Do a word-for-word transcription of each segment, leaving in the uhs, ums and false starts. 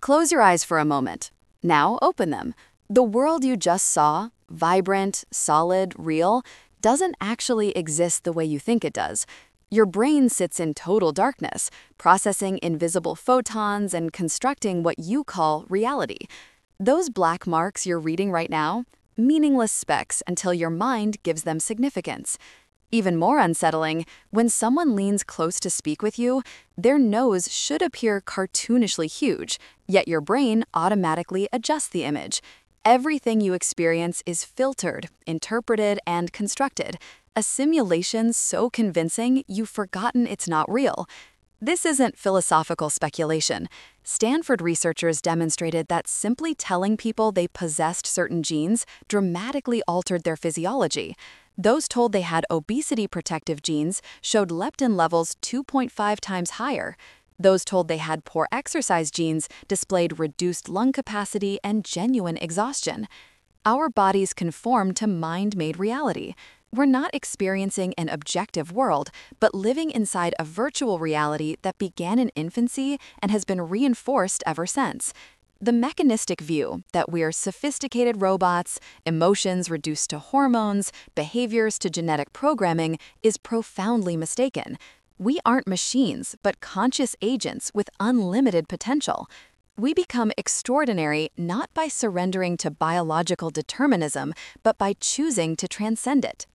Close your eyes for a moment. Now open them. The world you just saw, vibrant, solid, real, doesn't actually exist the way you think it does. Your brain sits in total darkness, processing invisible photons and constructing what you call reality. Those black marks you're reading right now, meaningless specks until your mind gives them significance. Even more unsettling, when someone leans close to speak with you, their nose should appear cartoonishly huge, yet your brain automatically adjusts the image. Everything you experience is filtered, interpreted, and constructed, a simulation so convincing you've forgotten it's not real. This isn't philosophical speculation. Stanford researchers demonstrated that simply telling people they possessed certain genes dramatically altered their physiology. Those told they had obesity-protective genes showed leptin levels two point five times higher. Those told they had poor exercise genes displayed reduced lung capacity and genuine exhaustion. Our bodies conform to mind-made reality. We're not experiencing an objective world, but living inside a virtual reality that began in infancy and has been reinforced ever since. The mechanistic view that we're sophisticated robots, emotions reduced to hormones, behaviors to genetic programming is profoundly mistaken. We aren't machines, but conscious agents with unlimited potential. We become extraordinary not by surrendering to biological determinism, but by choosing to transcend it.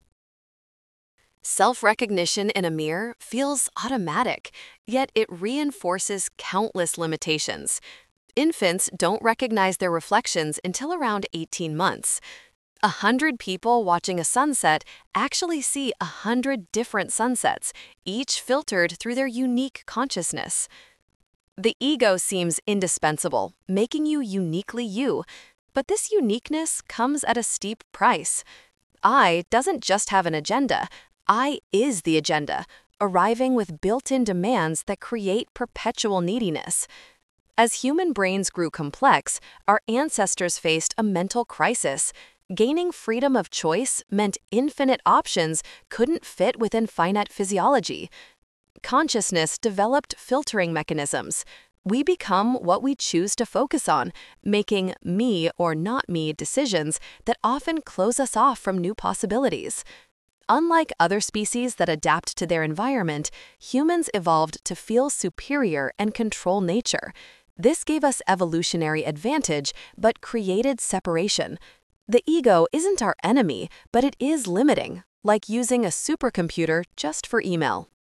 Self-recognition in a mirror feels automatic, yet it reinforces countless limitations. Infants don't recognize their reflections until around eighteen months. A hundred people watching a sunset actually see a hundred different sunsets, each filtered through their unique consciousness. The ego seems indispensable, making you uniquely you, but this uniqueness comes at a steep price. I doesn't just have an agenda, I is the agenda, arriving with built-in demands that create perpetual neediness. As human brains grew complex, our ancestors faced a mental crisis. Gaining freedom of choice meant infinite options couldn't fit within finite physiology. Consciousness developed filtering mechanisms. We become what we choose to focus on, making me or not me decisions that often close us off from new possibilities. Unlike other species that adapt to their environment, humans evolved to feel superior and control nature. This gave us evolutionary advantage, but created separation. The ego isn't our enemy, but it is limiting, like using a supercomputer just for email.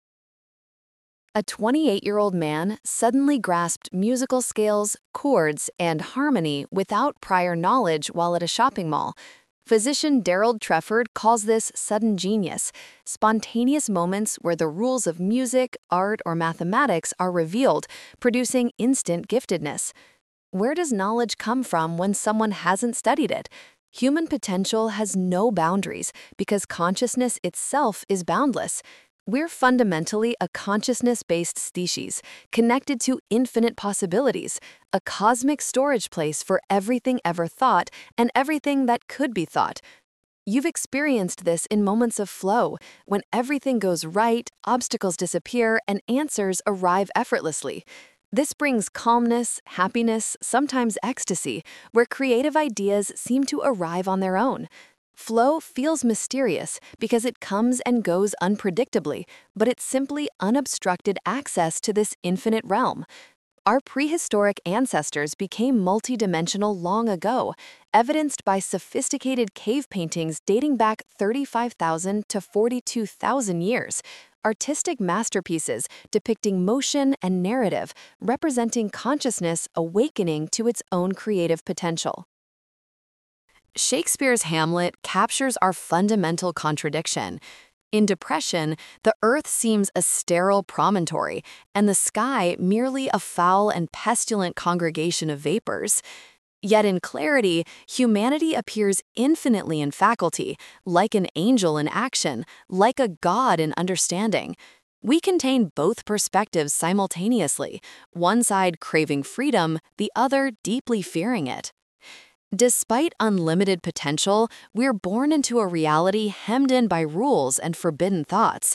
A twenty-eight-year-old man suddenly grasped musical scales, chords, and harmony without prior knowledge while at a shopping mall. Physician Daryl Trefford calls this sudden genius, spontaneous moments where the rules of music, art, or mathematics are revealed, producing instant giftedness. Where does knowledge come from when someone hasn't studied it? Human potential has no boundaries because consciousness itself is boundless. We're fundamentally a consciousness-based species, connected to infinite possibilities, a cosmic storage place for everything ever thought and everything that could be thought. You've experienced this in moments of flow, when everything goes right, obstacles disappear, and answers arrive effortlessly. This brings calmness, happiness, sometimes ecstasy, where creative ideas seem to arrive on their own. Flow feels mysterious because it comes and goes unpredictably, but it's simply unobstructed access to this infinite realm. Our prehistoric ancestors became multidimensional long ago, evidenced by sophisticated cave paintings dating back thirty-five thousand to forty-two thousand years, artistic masterpieces depicting motion and narrative, representing consciousness awakening to its own creative potential. Shakespeare's Hamlet captures our fundamental contradiction. In depression, the earth seems a sterile promontory, and the sky merely a foul and pestilent congregation of vapors. Yet in clarity, humanity appears infinitely in faculty, like an angel in action, like a god in understanding. We contain both perspectives simultaneously, one side craving freedom, the other deeply fearing it. Despite unlimited potential, we're born into a reality hemmed in by rules and forbidden thoughts.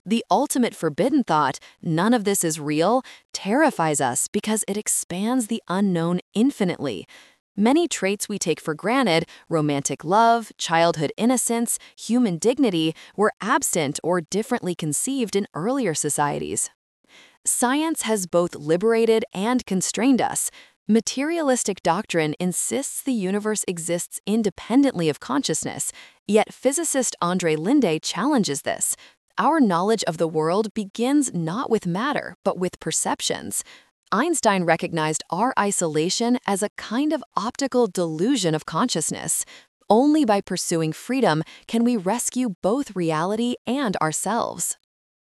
The ultimate forbidden thought, none of this is real, terrifies us because it expands the unknown infinitely. Many traits we take for granted, romantic love, childhood innocence, human dignity, were absent or differently conceived in earlier societies. Science has both liberated and constrained us. Materialistic doctrine insists the universe exists independently of consciousness, yet physicist André Linde challenges this. Our knowledge of the world begins not with matter, but with perceptions. Einstein recognized our isolation as a kind of optical delusion of consciousness. Only by pursuing freedom can we rescue both reality and ourselves.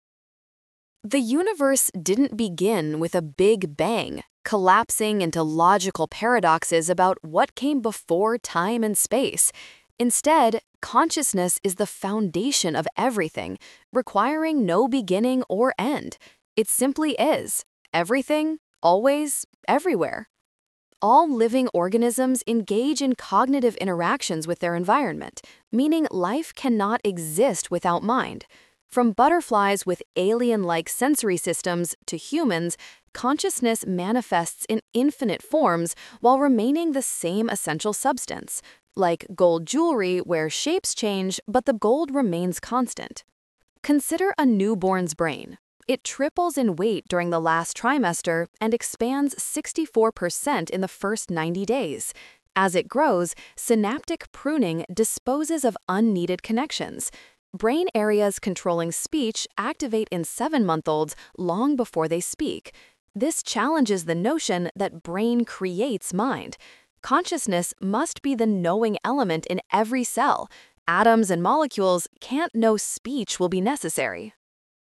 The universe didn't begin with a big bang, collapsing into logical paradoxes about what came before time and space. Instead, consciousness is the foundation of everything, requiring no beginning or end. It simply is. Everything, always, everywhere. All living organisms engage in cognitive interactions with their environment, meaning life cannot exist without mind. From butterflies with alien-like sensory systems to humans, consciousness manifests in infinite forms while remaining the same essential substance, like gold jewelry where shapes change but the gold remains constant. Consider a newborn's brain. It triples in weight during the last trimester and expands sixty-four percent in the first ninety days. As it grows, synaptic pruning disposes of unneeded connections. Brain areas controlling speech activate in seven-month-olds long before they speak. This challenges the notion that brain creates mind. Consciousness must be the knowing element in every cell. Atoms and molecules can't know speech will be necessary.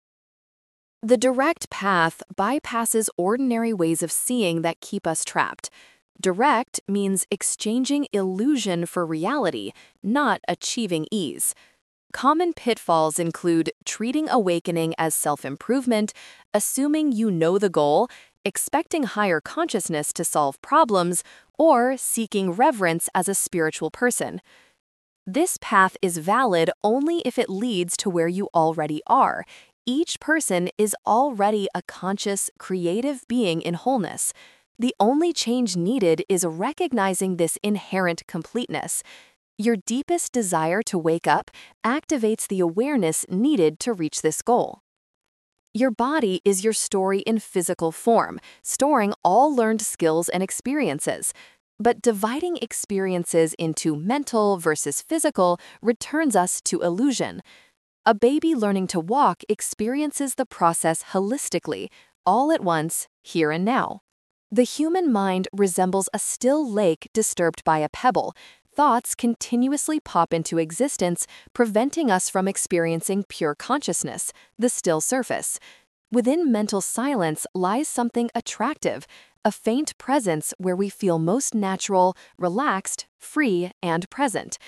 The direct path bypasses ordinary ways of seeing that keep us trapped. Direct means exchanging illusion for reality, not achieving ease. Common pitfalls include treating awakening as self-improvement, assuming you know the goal, expecting higher consciousness to solve problems, or seeking reverence as a spiritual person. This path is valid only if it leads to where you already are. Each person is already a conscious, creative being in wholeness. The only change needed is recognizing this inherent completeness. Your deepest desire to wake up activates the awareness needed to reach this goal. Your body is your story in physical form, storing all learned skills and experiences. But dividing experiences into mental versus physical returns us to illusion. A baby learning to walk experiences the process holistically, all at once, here and now. The human mind resembles a still lake disturbed by a pebble. Thoughts continuously pop into existence, preventing us from experiencing pure consciousness, the still surface. Within mental silence lies something attractive, a faint presence where we feel most natural, relaxed, free, and present.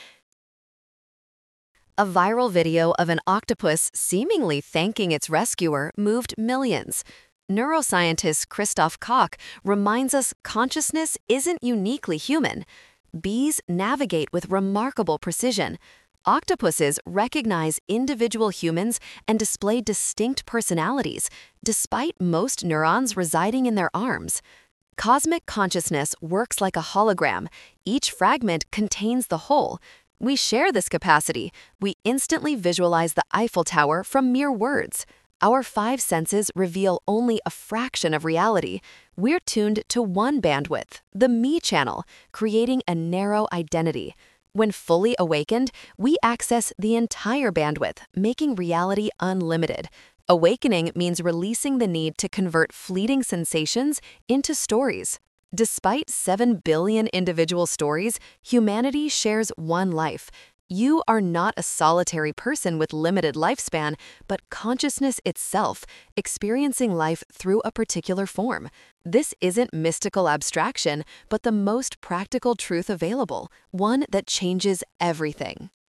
A viral video of an octopus seemingly thanking its rescuer moved millions. Neuroscientist Christoph Koch reminds us consciousness isn't uniquely human. Bees navigate with remarkable precision. Octopuses recognize individual humans and display distinct personalities, despite most neurons residing in their arms. Cosmic consciousness works like a hologram. Each fragment contains the whole. We share this capacity. We instantly visualize the Eiffel Tower from mere words. Our five senses reveal only a fraction of reality. We're tuned to one bandwidth, the me channel, creating a narrow identity. When fully awakened, we access the entire bandwidth, making reality unlimited. Awakening means releasing the need to convert fleeting sensations into stories. Despite seven billion individual stories, humanity shares one life. You are not a solitary person with limited lifespan, but consciousness itself, experiencing life through a particular form. This isn't mystical abstraction, but the most practical truth available, one that changes everything.